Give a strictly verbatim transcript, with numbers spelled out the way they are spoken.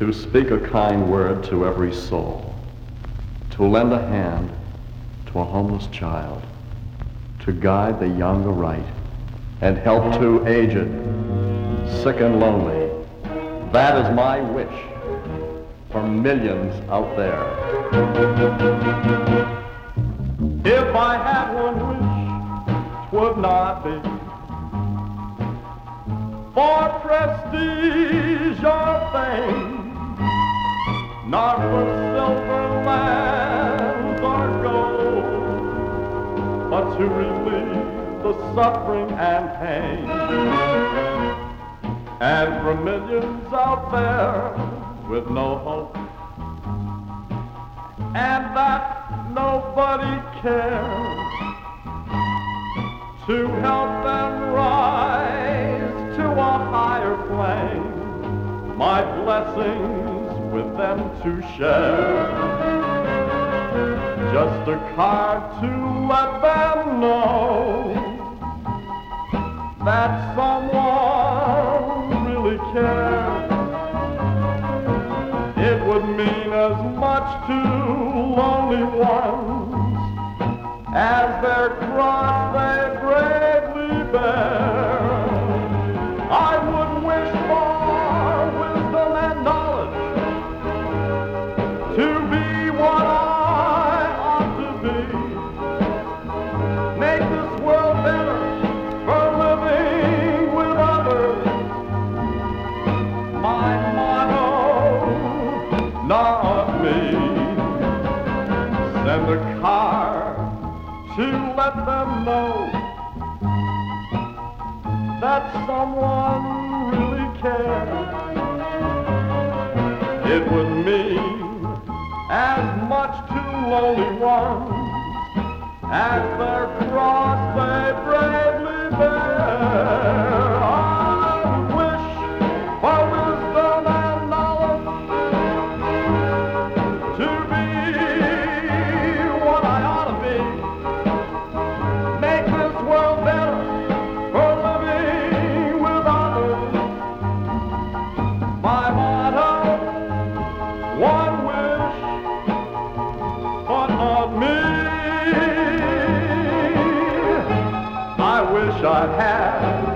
to speak a kind word to every soul, to lend a hand to a homeless child, to guide the young aright, and help to aged, sick and lonely. That is my wish for millions out there. If I had one wish, 'twould not be for prestige or fame, not for silver lands or gold, but to relieve the suffering and pain. And for millions out there with no hope, and that nobody cares, to help them rise to a higher plane, my blessings with them to share. Just a card to let them know that someone really cares. It would mean as much to lonely ones as their cross they bravely bear. I would wish for wisdom and knowledge to be what I ought to be. Make this world better for living with others. My motto, not me. Send a card to let them know that someone really cares. It would mean as much to lonely ones as their cross they bravely bear. I wish for wisdom and knowledge to be what I ought to be. Make this world better for living with others. My motto, one wish, but not me. I wish I had